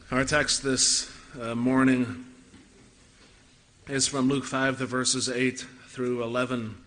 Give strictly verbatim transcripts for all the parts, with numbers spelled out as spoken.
Our text this uh, morning is from Luke five, the verses eight through eleven.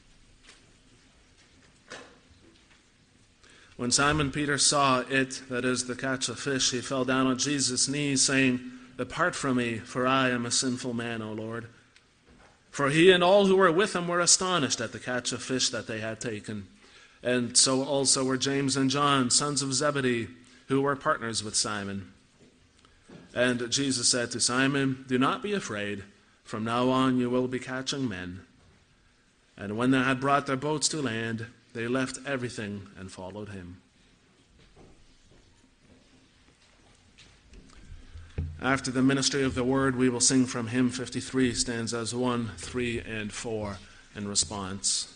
When Simon Peter saw it, that is, the catch of fish, he fell down on Jesus' knees, saying, "Depart from me, for I am a sinful man, O Lord." For he and all who were with him were astonished at the catch of fish that they had taken. And so also were James and John, sons of Zebedee, who were partners with Simon. And Jesus said to Simon, "Do not be afraid. From now on you will be catching men." And when they had brought their boats to land, they left everything and followed him. After the ministry of the word, we will sing from hymn fifty-three, stanzas one, three, and four in response.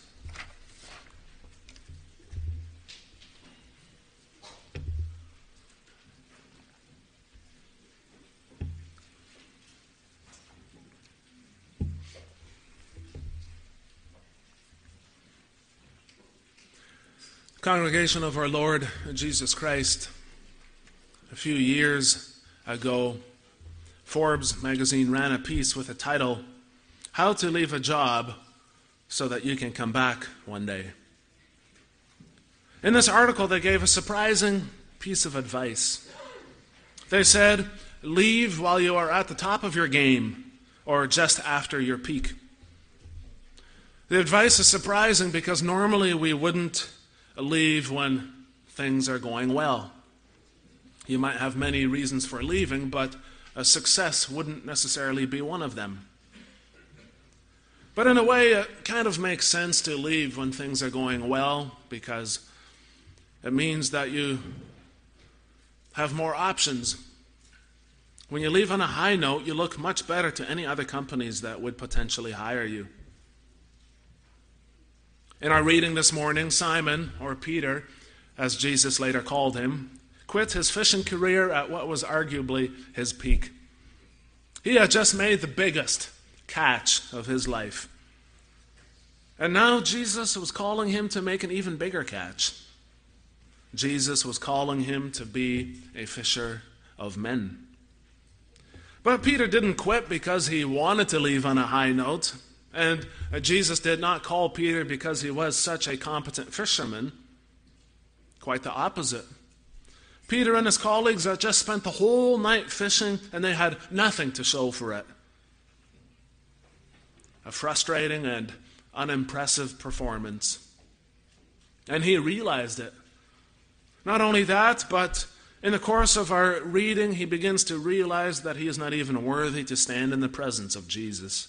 Congregation of our Lord Jesus Christ, a few years ago, Forbes magazine ran a piece with the title, "How to Leave a Job So That You Can Come Back One Day." In this article, they gave a surprising piece of advice. They said, leave while you are at the top of your game or just after your peak. The advice is surprising because normally we wouldn't leave when things are going well. You might have many reasons for leaving, but a success wouldn't necessarily be one of them. But in a way, it kind of makes sense to leave when things are going well because it means that you have more options. When you leave on a high note, you look much better to any other companies that would potentially hire you. In our reading this morning, Simon, or Peter, as Jesus later called him, quit his fishing career at what was arguably his peak. He had just made the biggest catch of his life. And now Jesus was calling him to make an even bigger catch. Jesus was calling him to be a fisher of men. But Peter didn't quit because he wanted to leave on a high note. And Jesus did not call Peter because he was such a competent fisherman. Quite the opposite. Peter and his colleagues had just spent the whole night fishing and they had nothing to show for it. A frustrating and unimpressive performance. And he realized it. Not only that, but in the course of our reading, he begins to realize that he is not even worthy to stand in the presence of Jesus.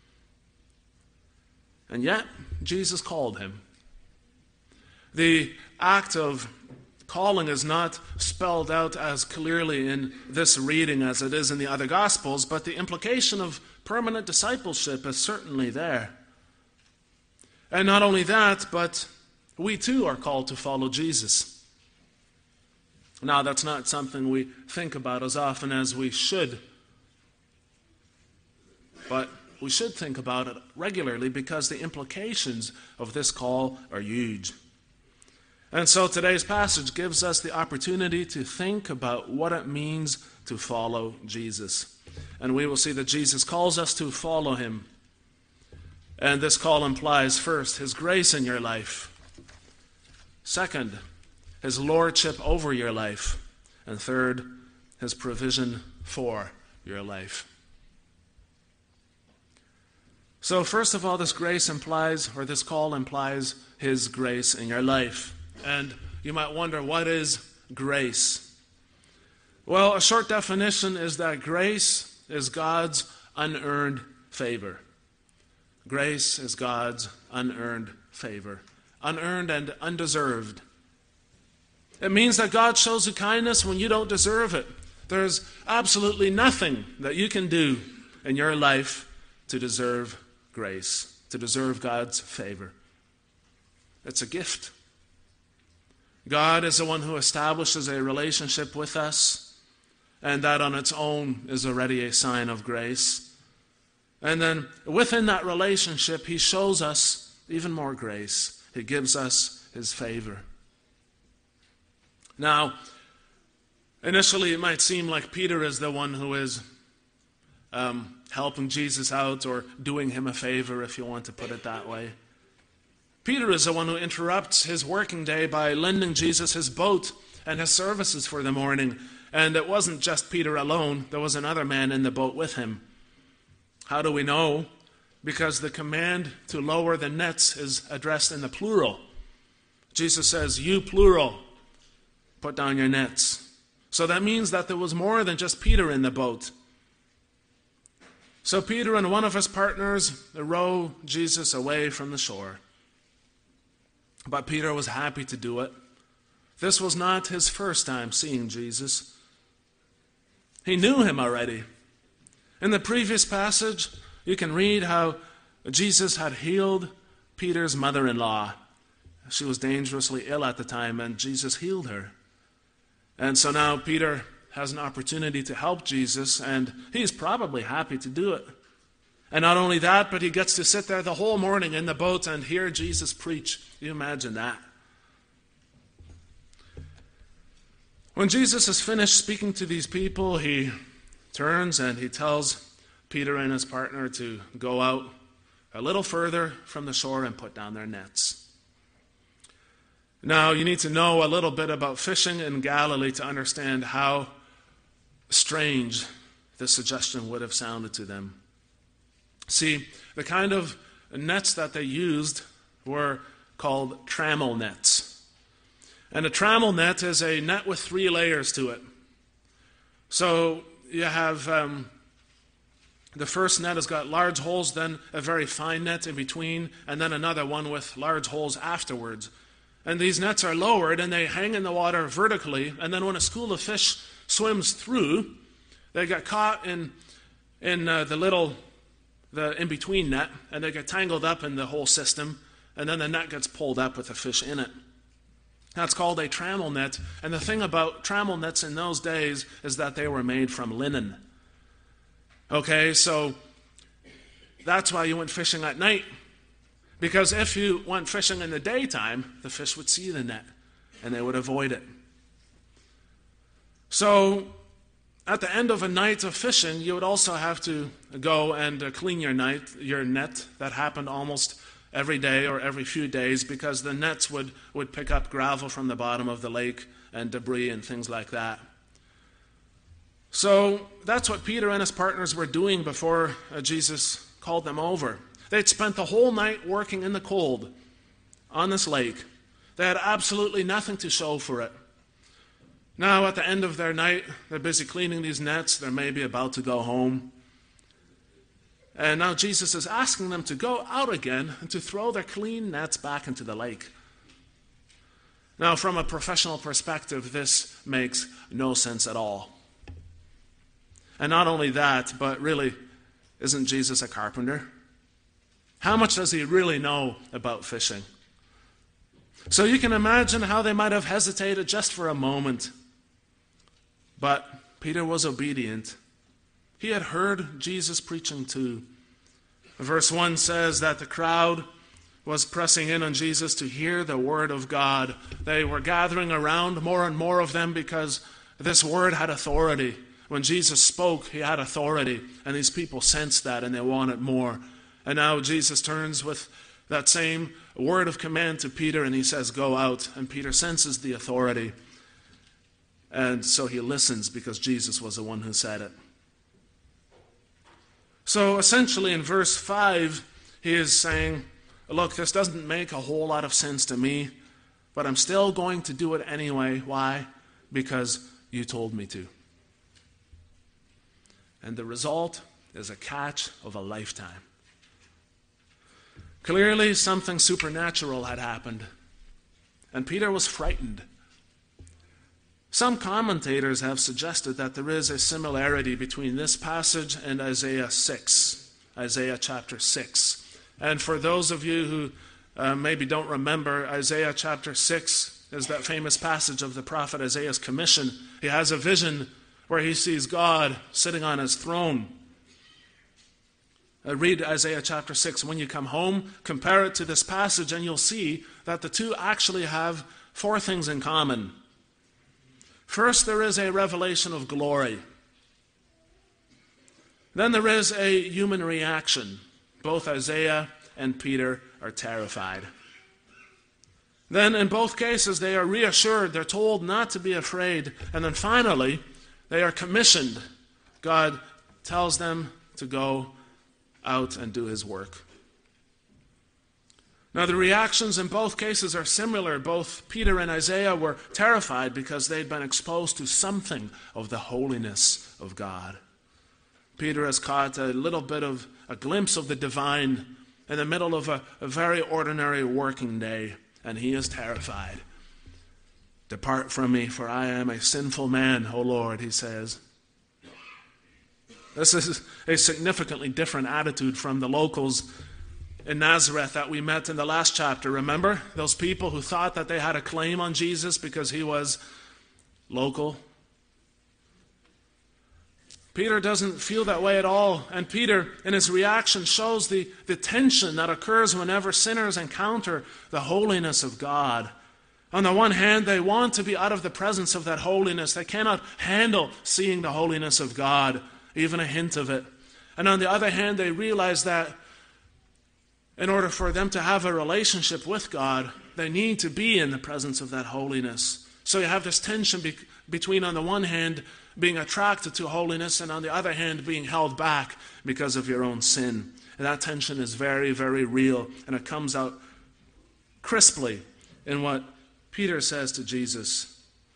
And yet, Jesus called him. The act of calling is not spelled out as clearly in this reading as it is in the other Gospels, but the implication of permanent discipleship is certainly there. And not only that, but we too are called to follow Jesus. Now, that's not something we think about as often as we should, but we should think about it regularly because the implications of this call are huge. And so today's passage gives us the opportunity to think about what it means to follow Jesus. And we will see that Jesus calls us to follow him. And this call implies, first, his grace in your life. Second, his lordship over your life. And third, his provision for your life. So first of all, this grace implies, or this call implies, his grace in your life. And you might wonder, what is grace? Well, a short definition is that grace is God's unearned favor. Grace is God's unearned favor. Unearned and undeserved. It means that God shows you kindness when you don't deserve it. There's absolutely nothing that you can do in your life to deserve grace, to deserve God's favor. It's a gift. God is the one who establishes a relationship with us, and that on its own is already a sign of grace. And then within that relationship, he shows us even more grace. He gives us his favor. Now, Initially, it might seem like Peter is the one who is um, helping Jesus out or doing him a favor, if you want to put it that way. Peter is the one who interrupts his working day by lending Jesus his boat and his services for the morning. And it wasn't just Peter alone. There was another man in the boat with him. How do we know? Because the command to lower the nets is addressed in the plural. Jesus says, you plural, put down your nets. So that means that there was more than just Peter in the boat. So Peter and one of his partners row Jesus away from the shore. But Peter was happy to do it. This was not his first time seeing Jesus. He knew him already. In the previous passage, you can read how Jesus had healed Peter's mother-in-law. She was dangerously ill at the time, and Jesus healed her. And so now Peter has an opportunity to help Jesus, and he's probably happy to do it. And not only that, but he gets to sit there the whole morning in the boat and hear Jesus preach. Can you imagine that? When Jesus is finished speaking to these people, he turns and he tells Peter and his partner to go out a little further from the shore and put down their nets. Now, you need to know a little bit about fishing in Galilee to understand how strange this suggestion would have sounded to them. See, the kind of nets that they used were called trammel nets. And a trammel net is a net with three layers to it. So you have um, the first net has got large holes, then a very fine net in between, and then another one with large holes afterwards. And these nets are lowered and they hang in the water vertically, and then when a school of fish swims through, they get caught in in uh, the little the in-between net, and they get tangled up in the whole system, and then the net gets pulled up with the fish in it. That's called a trammel net. And the thing about trammel nets in those days is that they were made from linen. Okay, so that's why you went fishing at night. Because if you went fishing in the daytime, the fish would see the net, and they would avoid it. So at the end of a night of fishing, you would also have to go and uh, clean your, night, your net. That happened almost every day or every few days, because the nets would, would pick up gravel from the bottom of the lake and debris and things like that. So that's what Peter and his partners were doing before uh, Jesus called them over. They'd spent the whole night working in the cold on this lake. They had absolutely nothing to show for it. Now, at the end of their night, they're busy cleaning these nets. They're maybe about to go home. And now Jesus is asking them to go out again and to throw their clean nets back into the lake. Now, from a professional perspective, this makes no sense at all. And not only that, but really, isn't Jesus a carpenter? How much does he really know about fishing? So you can imagine how they might have hesitated just for a moment. But Peter was obedient. He had heard Jesus preaching too. Verse one says that the crowd was pressing in on Jesus to hear the word of God. They were gathering around, more and more of them, because this word had authority. When Jesus spoke, he had authority, and these people sensed that and they wanted more. And now Jesus turns with that same word of command to Peter, and he says, go out. And Peter senses the authority. And so he listens, because Jesus was the one who said it. So essentially in verse five, he is saying, look, this doesn't make a whole lot of sense to me, but I'm still going to do it anyway. Why? Because you told me to. And the result is a catch of a lifetime. Clearly, something supernatural had happened, and Peter was frightened. Some commentators have suggested that there is a similarity between this passage and Isaiah six, Isaiah chapter six. And for those of you who uh, maybe don't remember, Isaiah chapter six is that famous passage of the prophet Isaiah's commission. He has a vision where he sees God sitting on his throne. Uh, read Isaiah chapter six. When you come home, compare it to this passage, and you'll see that the two actually have four things in common. First, there is a revelation of glory. Then there is a human reaction. Both Isaiah and Peter are terrified. Then, in both cases, they are reassured. They're told not to be afraid. And then finally, they are commissioned. God tells them to go out and do his work. Now, the reactions in both cases are similar. Both Peter and Isaiah were terrified because they'd been exposed to something of the holiness of God. Peter has caught a little bit of a glimpse of the divine in the middle of a, a very ordinary working day, and he is terrified. "Depart from me, for I am a sinful man, O Lord," he says. This is a significantly different attitude from the locals in Nazareth that we met in the last chapter. Remember? Those people who thought that they had a claim on Jesus because he was local. Peter doesn't feel that way at all. And Peter, in his reaction, shows the, the tension that occurs whenever sinners encounter the holiness of God. On the one hand, they want to be out of the presence of that holiness. They cannot handle seeing the holiness of God, even a hint of it. And on the other hand, they realize that in order for them to have a relationship with God, they need to be in the presence of that holiness. So you have this tension be- between, on the one hand, being attracted to holiness, and on the other hand, being held back because of your own sin. And that tension is very, very real, and it comes out crisply in what Peter says to Jesus.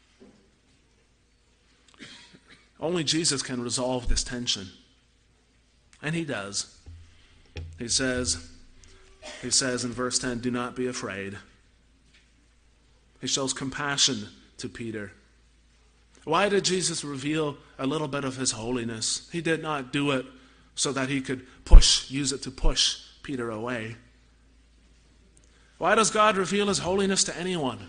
Only Jesus can resolve this tension. And he does. He says, he says in verse ten, "Do not be afraid." He shows compassion to Peter. Why did Jesus reveal a little bit of his holiness? He did not do it so that he could push, use it to push Peter away. Why does God reveal his holiness to anyone?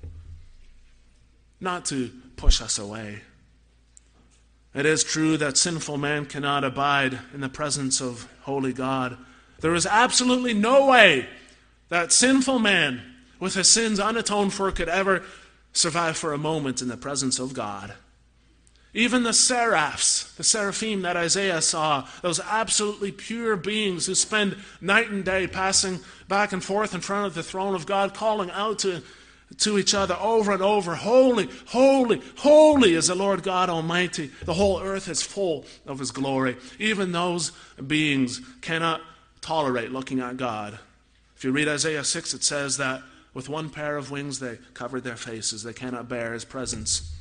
Not to push us away. It is true that sinful man cannot abide in the presence of holy God. There is absolutely no way that sinful man, with his sins unatoned for, could ever survive for a moment in the presence of God. Even the seraphs, the seraphim that Isaiah saw, those absolutely pure beings who spend night and day passing back and forth in front of the throne of God, calling out to, to each other over and over, "Holy, holy, holy is the Lord God Almighty. The whole earth is full of his glory." Even those beings cannot tolerate looking at God. If you read Isaiah six, it says that with one pair of wings they covered their faces. They cannot bear his presence.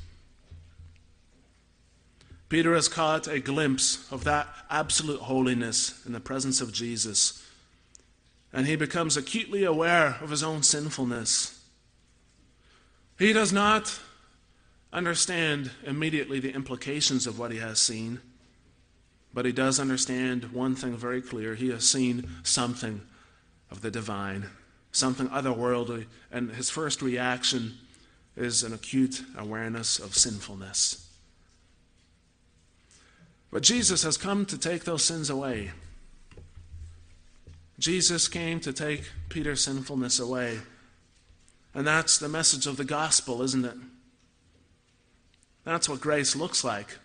Peter has caught a glimpse of that absolute holiness in the presence of Jesus, and he becomes acutely aware of his own sinfulness. He does not understand immediately the implications of what he has seen, but he does understand one thing very clear. He has seen something of the divine, something otherworldly, and his first reaction is an acute awareness of sinfulness. But Jesus has come to take those sins away. Jesus came to take Peter's sinfulness away. And that's the message of the gospel, isn't it? That's what grace looks like.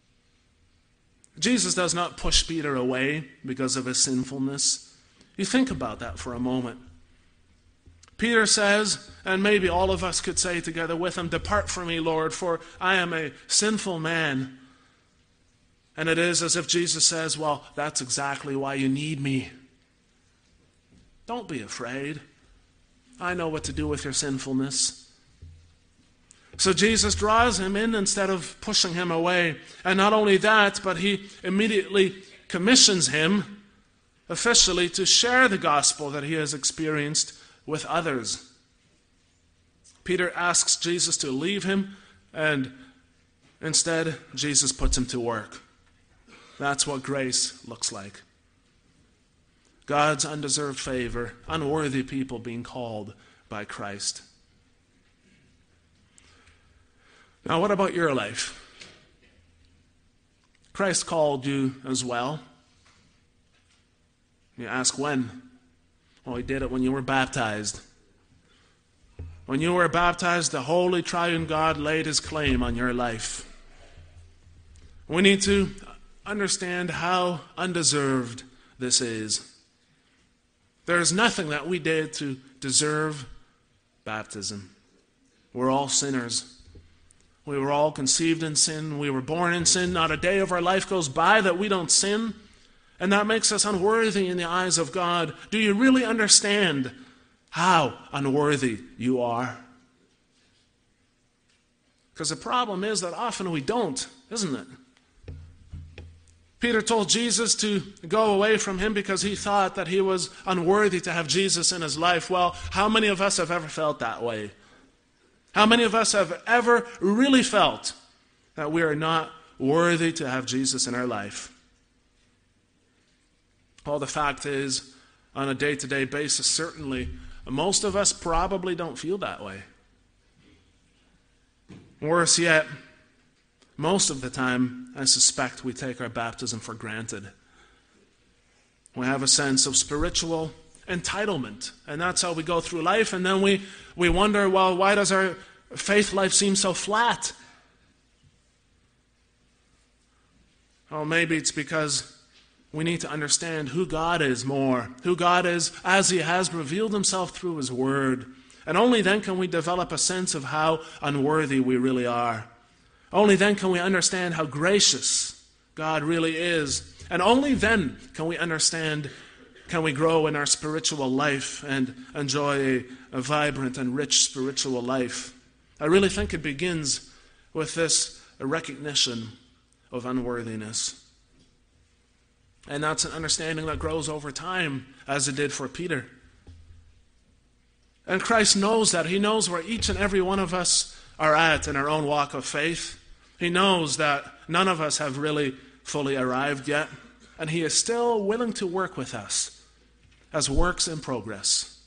Jesus does not push Peter away because of his sinfulness. You think about that for a moment. Peter says, and maybe all of us could say together with him, "Depart from me, Lord, for I am a sinful man." And it is as if Jesus says, "Well, that's exactly why you need me. Don't be afraid. I know what to do with your sinfulness." So Jesus draws him in instead of pushing him away. And not only that, but he immediately commissions him officially to share the gospel that he has experienced with others. Peter asks Jesus to leave him, and instead Jesus puts him to work. That's what grace looks like. God's undeserved favor, unworthy people being called by Christ. Now, what about your life? Christ called you as well. You ask when? Well, he did it when you were baptized. When you were baptized, the Holy Triune God laid his claim on your life. We need to understand how undeserved this is. There is nothing that we did to deserve baptism. We're all sinners. We were all conceived in sin. We were born in sin. Not a day of our life goes by that we don't sin. And that makes us unworthy in the eyes of God. Do you really understand how unworthy you are? Because the problem is that often we don't, isn't it? Peter told Jesus to go away from him because he thought that he was unworthy to have Jesus in his life. Well, how many of us have ever felt that way? How many of us have ever really felt that we are not worthy to have Jesus in our life? Well, the fact is, on a day-to-day basis, certainly, most of us probably don't feel that way. Worse yet, most of the time, I suspect we take our baptism for granted. We have a sense of spiritual entitlement, and that's how we go through life, and then we, we wonder, well, why does our faith life seem so flat? Oh, maybe it's because we need to understand who God is more, who God is as he has revealed himself through his word. And only then can we develop a sense of how unworthy we really are. Only then can we understand how gracious God really is. And only then can we understand, can we grow in our spiritual life and enjoy a, a vibrant and rich spiritual life. I really think it begins with this recognition of unworthiness. And that's an understanding that grows over time, as it did for Peter. And Christ knows that. He knows where each and every one of us are at in our own walk of faith. He knows that none of us have really fully arrived yet. And he is still willing to work with us as works in progress.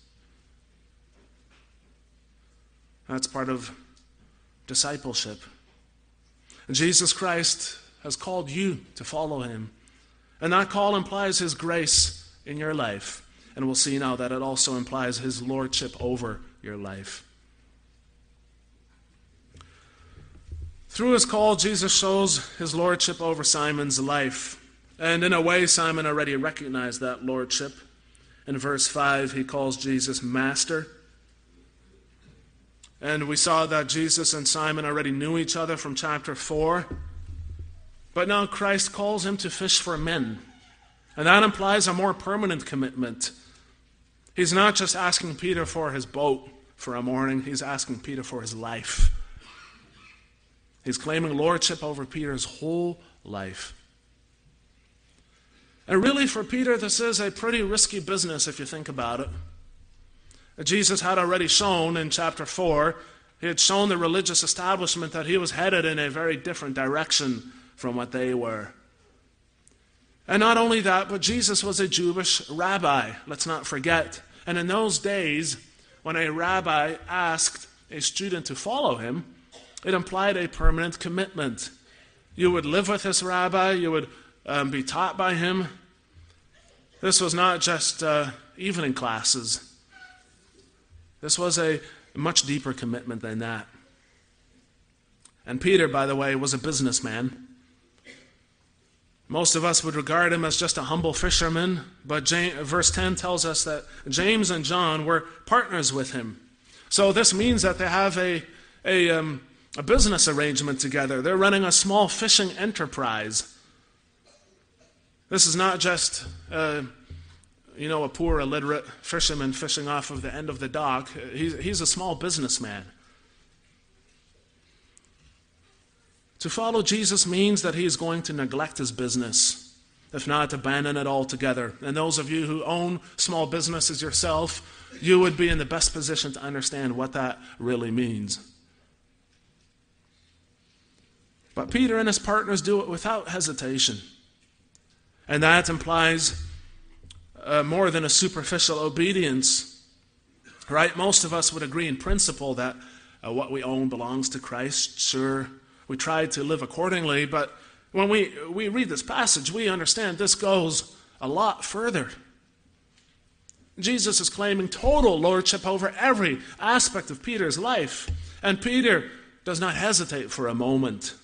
That's part of discipleship. And Jesus Christ has called you to follow him. And that call implies his grace in your life. And we'll see now that it also implies his lordship over your life. Through his call, Jesus shows his lordship over Simon's life. And in a way, Simon already recognized that lordship. In verse five, he calls Jesus Master. And we saw that Jesus and Simon already knew each other from chapter four. But now Christ calls him to fish for men. And that implies a more permanent commitment. He's not just asking Peter for his boat for a morning. He's asking Peter for his life. He's claiming lordship over Peter's whole life. And really for Peter, this is a pretty risky business if you think about it. Jesus had already shown in chapter four, he had shown the religious establishment that he was headed in a very different direction from what they were. And not only that, but Jesus was a Jewish rabbi, let's not forget. And in those days, when a rabbi asked a student to follow him, it implied a permanent commitment. You would live with this rabbi, you would um, be taught by him. This was not just uh, evening classes. This was a much deeper commitment than that. And Peter, by the way, was a businessman. Most of us would regard him as just a humble fisherman, but James, verse ten tells us that James and John were partners with him. So this means that they have a, a, um, a business arrangement together. They're running a small fishing enterprise. This is not just, uh, you know, a poor, illiterate fisherman fishing off of the end of the dock. He's, he's a small businessman. To follow Jesus means that he is going to neglect his business, if not abandon it altogether. And those of you who own small businesses yourself, you would be in the best position to understand what that really means. But Peter and his partners do it without hesitation. And that implies uh, more than a superficial obedience. Right? Most of us would agree in principle that uh, what we own belongs to Christ. Sure, we try to live accordingly, but when we, we read this passage, we understand this goes a lot further. Jesus is claiming total lordship over every aspect of Peter's life. And Peter does not hesitate for a moment.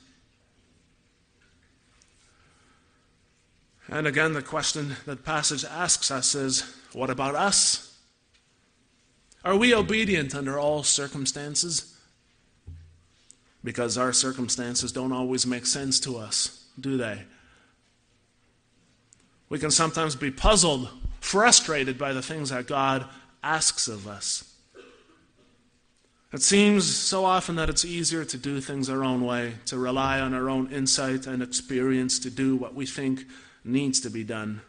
And again, the question that the passage asks us is, what about us? Are we obedient under all circumstances? Because our circumstances don't always make sense to us, do they? We can sometimes be puzzled, frustrated by the things that God asks of us. It seems so often that it's easier to do things our own way, to rely on our own insight and experience to do what we think needs to be done.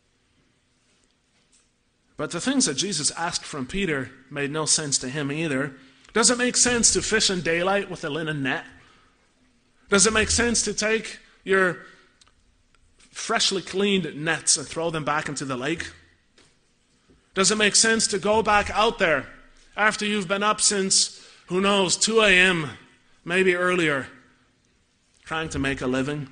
But the things that Jesus asked from Peter made no sense to him either. Does it make sense to fish in daylight with a linen net? Does it make sense to take your freshly cleaned nets and throw them back into the lake? Does it make sense to go back out there after you've been up since, who knows, two a.m., maybe earlier, trying to make a living?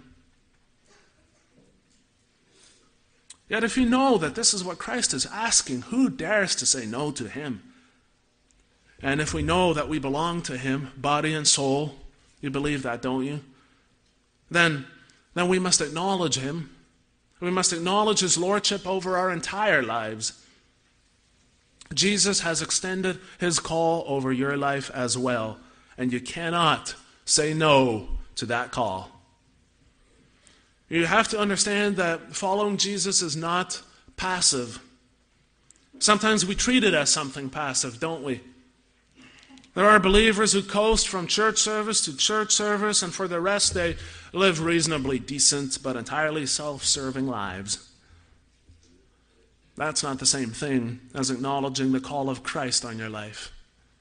Yet if you know that this is what Christ is asking, who dares to say no to him? And if we know that we belong to him, body and soul, you believe that, don't you? Then, then we must acknowledge him. We must acknowledge his lordship over our entire lives. Jesus has extended his call over your life as well, and you cannot say no to that call. You have to understand that following Jesus is not passive. Sometimes we treat it as something passive, don't we? There are believers who coast from church service to church service, and for the rest they live reasonably decent but entirely self-serving lives. That's not the same thing as acknowledging the call of Christ on your life.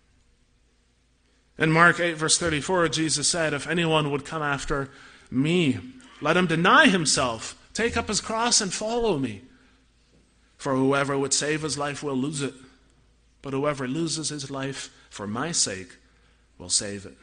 In Mark eight, verse thirty-four, Jesus said, "If anyone would come after me, let him deny himself, take up his cross, and follow me. For whoever would save his life will lose it, but whoever loses his life for my sake will save it."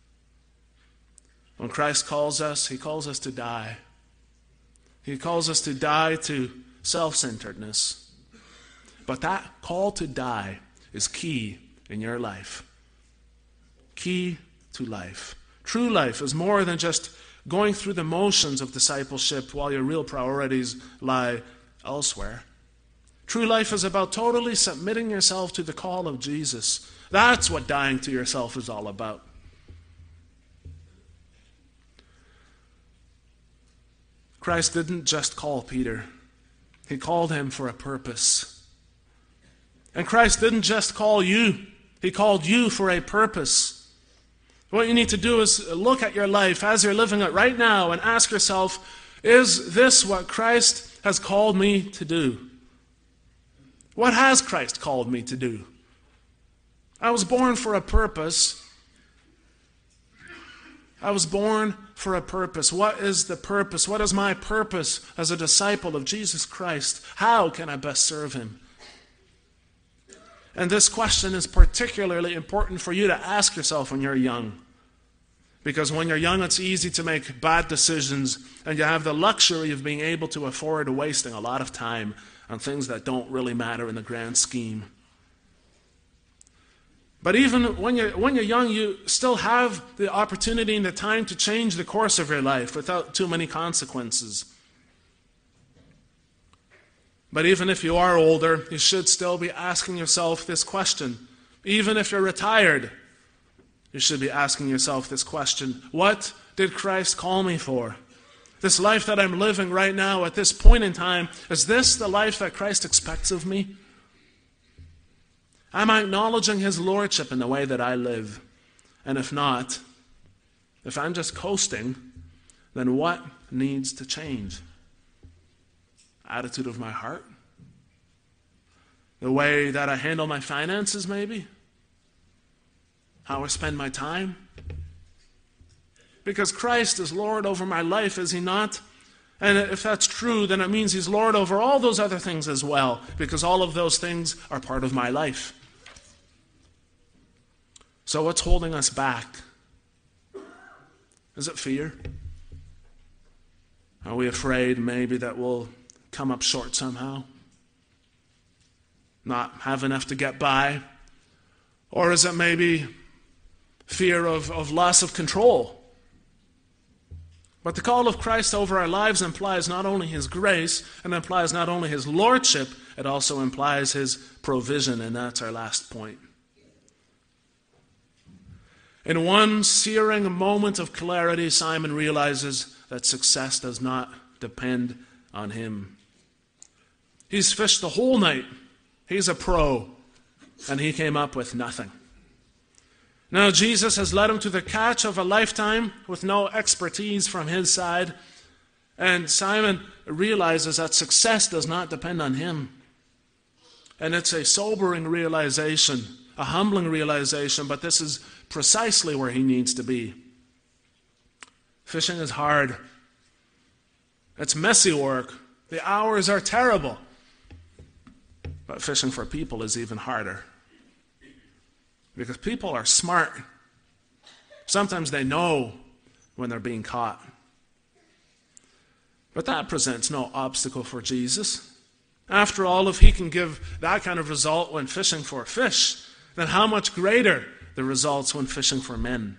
When Christ calls us, he calls us to die. He calls us to die to self-centeredness. But that call to die is key in your life. Key to life. True life is more than just going through the motions of discipleship while your real priorities lie elsewhere. True life is about totally submitting yourself to the call of Jesus. That's what dying to yourself is all about. Christ didn't just call Peter. He called him for a purpose. And Christ didn't just call you. He called you for a purpose. What you need to do is look at your life as you're living it right now and ask yourself, is this what Christ has called me to do? What has Christ called me to do? I was born for a purpose. I was born for a purpose. What is the purpose? What is my purpose as a disciple of Jesus Christ? How can I best serve him? And this question is particularly important for you to ask yourself when you're young. Because when you're young, it's easy to make bad decisions, and you have the luxury of being able to afford wasting a lot of time on things that don't really matter in the grand scheme. But even when you're, when you're young, you still have the opportunity and the time to change the course of your life without too many consequences. But even if you are older, you should still be asking yourself this question. Even if you're retired, you should be asking yourself this question. What did Christ call me for? This life that I'm living right now at this point in time, is this the life that Christ expects of me? Am I acknowledging his lordship in the way that I live? And if not, if I'm just coasting, then what needs to change? Attitude of my heart? The way that I handle my finances, maybe? How I spend my time? Because Christ is Lord over my life, is he not? And if that's true, then it means he's Lord over all those other things as well, because all of those things are part of my life. So what's holding us back? Is it fear? Are we afraid maybe that we'll come up short somehow? not have enough to get by? Or is it maybe fear of, of loss of control? But the call of Christ over our lives implies not only His grace, and implies not only His lordship, it also implies His provision, and that's our last point. In one searing moment of clarity, Simon realizes that success does not depend on him. He's fished the whole night. He's a pro, and he came up with nothing. Now Jesus has led him to the catch of a lifetime with no expertise from his side, and Simon realizes that success does not depend on him. And it's a sobering realization, a humbling realization, but this is precisely where he needs to be. Fishing is hard. It's messy work. The hours are terrible. But fishing for people is even harder. Because people are smart. Sometimes they know when they're being caught. But that presents no obstacle for Jesus. After all, if he can give that kind of result when fishing for fish, then how much greater the results when fishing for men.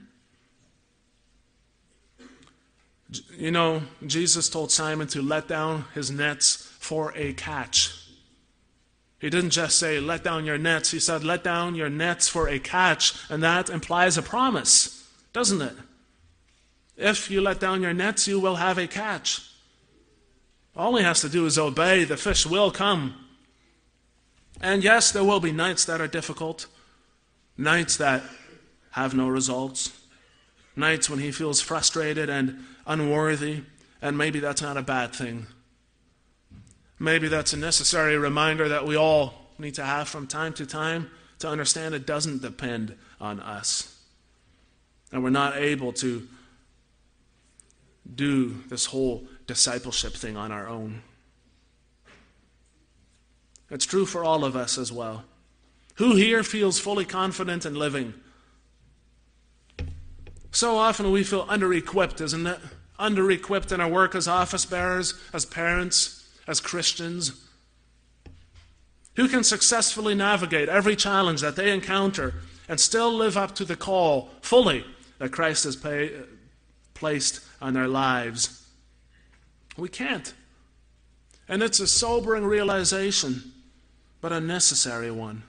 You know, Jesus told Simon to let down his nets for a catch. He didn't just say, let down your nets. He said, let down your nets for a catch. And that implies a promise, doesn't it? If you let down your nets, you will have a catch. All he has to do is obey. The fish will come. And yes, there will be nights that are difficult. Nights that have no results. Nights when he feels frustrated and unworthy. And maybe that's not a bad thing. Maybe that's a necessary reminder that we all need to have from time to time to understand it doesn't depend on us. And we're not able to do this whole discipleship thing on our own. It's true for all of us as well. Who here feels fully confident in living? So often we feel under-equipped, isn't it? Under-equipped in our work as office bearers, as parents, as Christians. Who can successfully navigate every challenge that they encounter and still live up to the call fully that Christ has pay, placed on their lives? We can't. And it's a sobering realization, but a necessary one.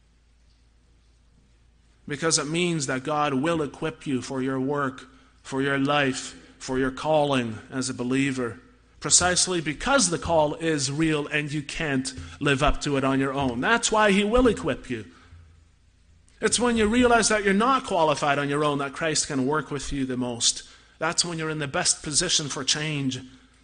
Because it means that God will equip you for your work, for your life, for your calling as a believer. Precisely because the call is real and you can't live up to it on your own. That's why He will equip you. It's when you realize that you're not qualified on your own that Christ can work with you the most. That's when you're in the best position for change.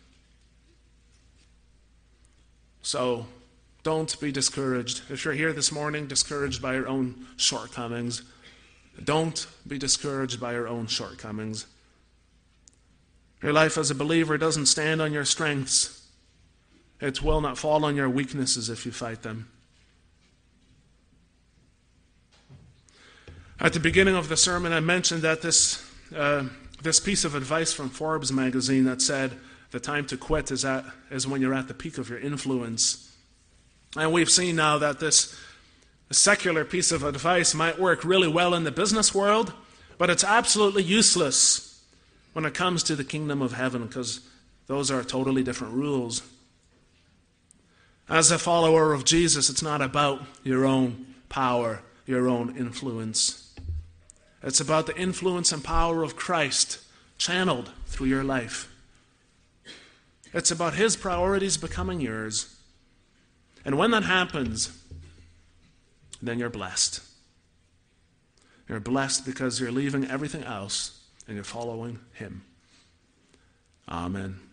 So, don't be discouraged. If you're here this morning discouraged by your own shortcomings, don't be discouraged by your own shortcomings. Your life as a believer doesn't stand on your strengths. It will not fall on your weaknesses if you fight them. At the beginning of the sermon, I mentioned that this uh, this piece of advice from Forbes magazine that said the time to quit is at is when you're at the peak of your influence. And we've seen now that this secular piece of advice might work really well in the business world, but it's absolutely useless when it comes to the kingdom of heaven, because those are totally different rules. As a follower of Jesus, it's not about your own power, your own influence. It's about the influence and power of Christ channeled through your life. It's about His priorities becoming yours. And when that happens, then you're blessed. You're blessed because you're leaving everything else and you're following Him. Amen.